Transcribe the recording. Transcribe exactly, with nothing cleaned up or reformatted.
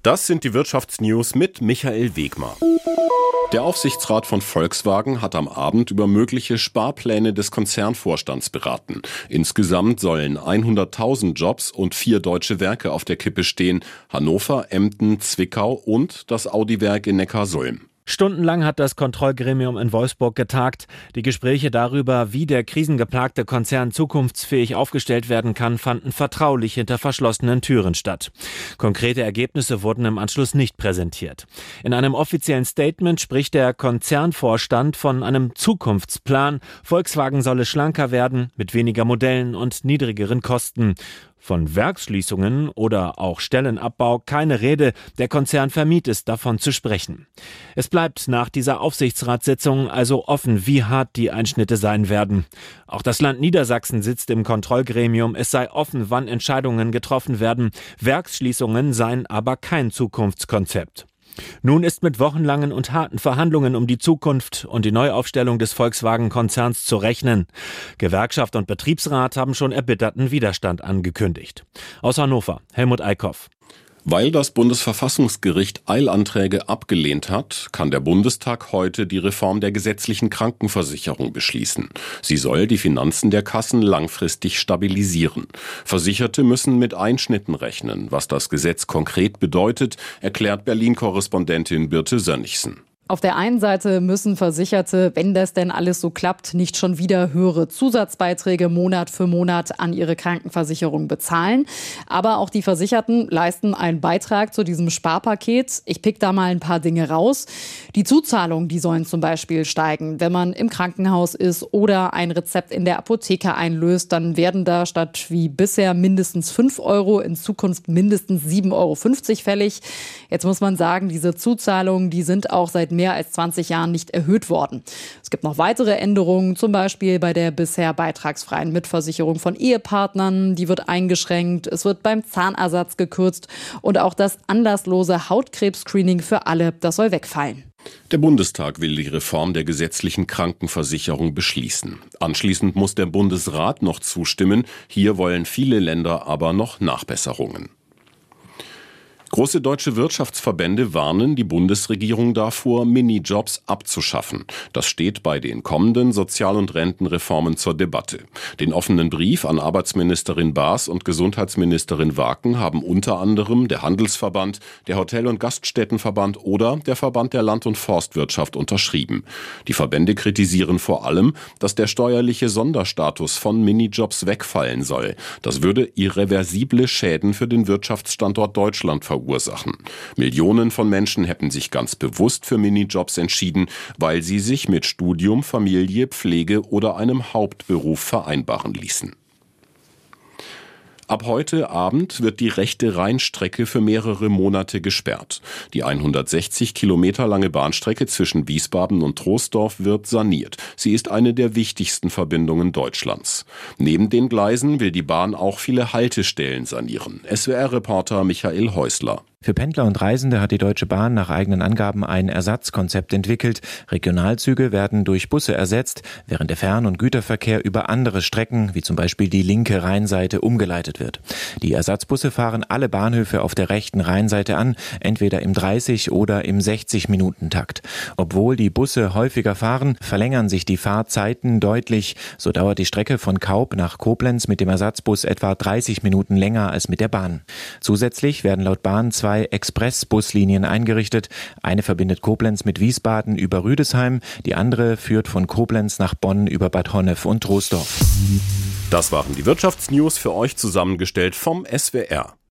Das sind die Wirtschaftsnews mit Michael Wegmar. Der Aufsichtsrat von Volkswagen hat am Abend über mögliche Sparpläne des Konzernvorstands beraten. Insgesamt sollen hunderttausend Jobs und vier deutsche Werke auf der Kippe stehen: Hannover, Emden, Zwickau und das Audi-Werk in Neckarsulm. Stundenlang hat das Kontrollgremium in Wolfsburg getagt. Die Gespräche darüber, wie der krisengeplagte Konzern zukunftsfähig aufgestellt werden kann, fanden vertraulich hinter verschlossenen Türen statt. Konkrete Ergebnisse wurden im Anschluss nicht präsentiert. In einem offiziellen Statement spricht der Konzernvorstand von einem Zukunftsplan. Volkswagen solle schlanker werden, mit weniger Modellen und niedrigeren Kosten. Von Werksschließungen oder auch Stellenabbau keine Rede. Der Konzern vermied es, davon zu sprechen. Es bleibt nach dieser Aufsichtsratssitzung also offen, wie hart die Einschnitte sein werden. Auch das Land Niedersachsen sitzt im Kontrollgremium. Es sei offen, wann Entscheidungen getroffen werden. Werksschließungen seien aber kein Zukunftskonzept. Nun ist mit wochenlangen und harten Verhandlungen um die Zukunft und die Neuaufstellung des Volkswagen-Konzerns zu rechnen. Gewerkschaft und Betriebsrat haben schon erbitterten Widerstand angekündigt. Aus Hannover, Helmut Eickhoff. Weil das Bundesverfassungsgericht Eilanträge abgelehnt hat, kann der Bundestag heute die Reform der gesetzlichen Krankenversicherung beschließen. Sie soll die Finanzen der Kassen langfristig stabilisieren. Versicherte müssen mit Einschnitten rechnen. Was das Gesetz konkret bedeutet, erklärt Berlin-Korrespondentin Birte Sönnigsen. Auf der einen Seite müssen Versicherte, wenn das denn alles so klappt, nicht schon wieder höhere Zusatzbeiträge Monat für Monat an ihre Krankenversicherung bezahlen. Aber auch die Versicherten leisten einen Beitrag zu diesem Sparpaket. Ich pick da mal ein paar Dinge raus. Die Zuzahlungen, die sollen zum Beispiel steigen. Wenn man im Krankenhaus ist oder ein Rezept in der Apotheke einlöst, dann werden da statt wie bisher mindestens fünf Euro in Zukunft mindestens sieben Euro fünfzig fällig. Jetzt muss man sagen, diese Zuzahlungen, die sind auch seit mehr als zwanzig Jahren nicht erhöht worden. Es gibt noch weitere Änderungen, zum Beispiel bei der bisher beitragsfreien Mitversicherung von Ehepartnern. Die wird eingeschränkt, es wird beim Zahnersatz gekürzt und auch das anlasslose Hautkrebs-Screening für alle, das soll wegfallen. Der Bundestag will die Reform der gesetzlichen Krankenversicherung beschließen. Anschließend muss der Bundesrat noch zustimmen. Hier wollen viele Länder aber noch Nachbesserungen. Große deutsche Wirtschaftsverbände warnen die Bundesregierung davor, Minijobs abzuschaffen. Das steht bei den kommenden Sozial- und Rentenreformen zur Debatte. Den offenen Brief an Arbeitsministerin Baas und Gesundheitsministerin Waken haben unter anderem der Handelsverband, der Hotel- und Gaststättenverband oder der Verband der Land- und Forstwirtschaft unterschrieben. Die Verbände kritisieren vor allem, dass der steuerliche Sonderstatus von Minijobs wegfallen soll. Das würde irreversible Schäden für den Wirtschaftsstandort Deutschland verursachen. Ursachen. Millionen von Menschen hätten sich ganz bewusst für Minijobs entschieden, weil sie sich mit Studium, Familie, Pflege oder einem Hauptberuf vereinbaren ließen. Ab heute Abend wird die rechte Rheinstrecke für mehrere Monate gesperrt. Die hundertsechzig Kilometer lange Bahnstrecke zwischen Wiesbaden und Troisdorf wird saniert. Sie ist eine der wichtigsten Verbindungen Deutschlands. Neben den Gleisen will die Bahn auch viele Haltestellen sanieren. S W R-Reporter Michael Häusler. Für Pendler und Reisende hat die Deutsche Bahn nach eigenen Angaben ein Ersatzkonzept entwickelt. Regionalzüge werden durch Busse ersetzt, während der Fern- und Güterverkehr über andere Strecken, wie zum Beispiel die linke Rheinseite, umgeleitet wird. Die Ersatzbusse fahren alle Bahnhöfe auf der rechten Rheinseite an, entweder im dreißig- oder im sechzig-Minuten-Takt. Obwohl die Busse häufiger fahren, verlängern sich die Fahrzeiten deutlich. So dauert die Strecke von Kaub nach Koblenz mit dem Ersatzbus etwa dreißig Minuten länger als mit der Bahn. Zusätzlich werden laut Bahn zwei Express-Buslinien eingerichtet. Eine verbindet Koblenz mit Wiesbaden über Rüdesheim, die andere führt von Koblenz nach Bonn über Bad Honnef und Troisdorf. Das waren die Wirtschaftsnews für euch zusammengestellt vom S W R.